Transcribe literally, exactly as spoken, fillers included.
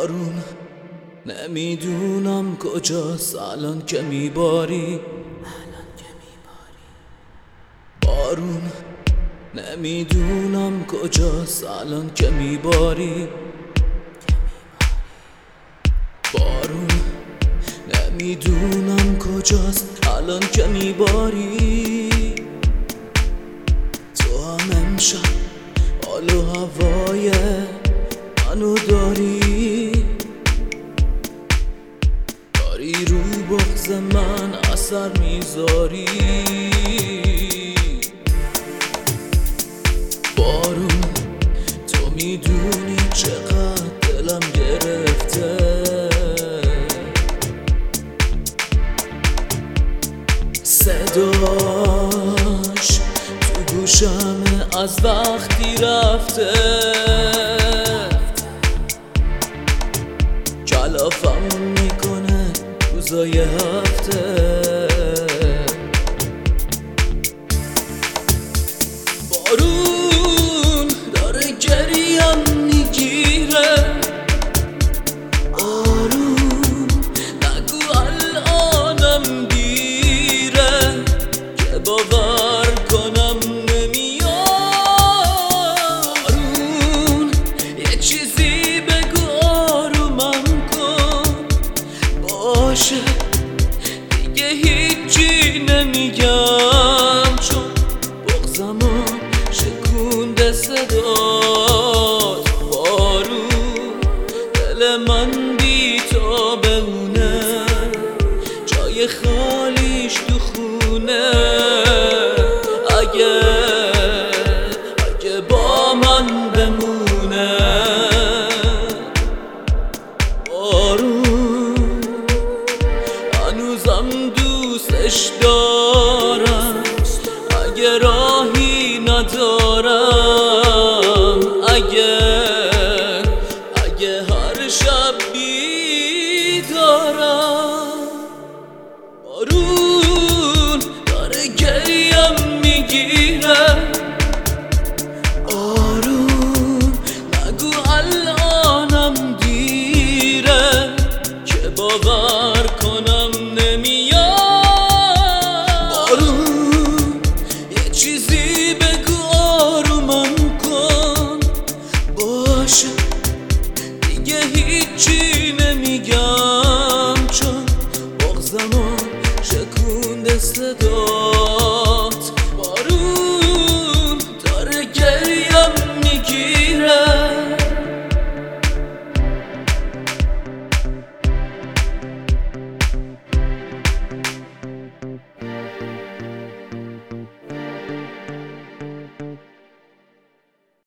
بارون نمیدونم کجاست الان که میباری. بارون نمیدونم کجاست الان که میباری. بارون نمیدونم کجاست الان که میباری. تو هم امشب حال و هوای منو داری، داری رو بغض من اثر میذاری. بارون تو میدونی چقدر دلم گرفته، صداش تو گوشم از وقتی رفته، کلافم میکنه روزای هفته. بارون داره گریم میگیره، آروم نگو الانم دیره که باور کنم نمیاد. بارون یه چیزی بگو آرومم کن، باشه دیگه هیچی نمیگم چون بغضمو شکونده صدات. بارون دل من بی تو بمونه، جای خالیش تو خونه. اگه اگه با من بمونه. بارون هنوزم دوستش دارم، اگه راهی ندارم، اگه اگه هر شب بیدارم. بارون داره گریم میگیره، آروم نگو الانم دیره که باور کنم نمیاد. بارون یه چیزی بگو آرومم کن، باشه دیگه هیچی